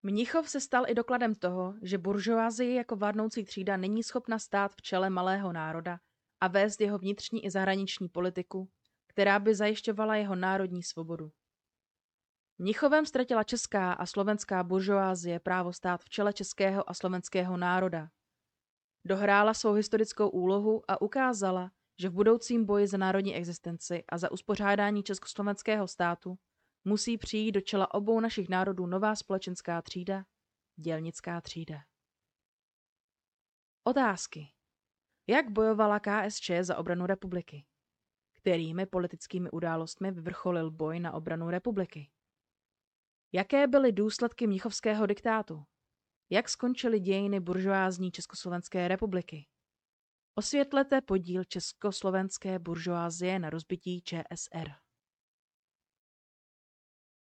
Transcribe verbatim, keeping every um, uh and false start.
Mnichov se stal i dokladem toho, že buržoazie jako vládnoucí třída není schopna stát v čele malého národa a vést jeho vnitřní i zahraniční politiku, která by zajišťovala jeho národní svobodu. Mnichovem ztratila česká a slovenská buržoazie právo stát v čele českého a slovenského národa. Dohrála svou historickou úlohu a ukázala, že v budoucím boji za národní existenci a za uspořádání československého státu musí přijít do čela obou našich národů nová společenská třída, dělnická třída. Otázky. Jak bojovala K S Č za obranu republiky? Kterými politickými událostmi vyvrcholil boj na obranu republiky? Jaké byly důsledky mnichovského diktátu? Jak skončily dějiny buržoázní Československé republiky? Osvětlete podíl československé buržoazie na rozbití Č S R.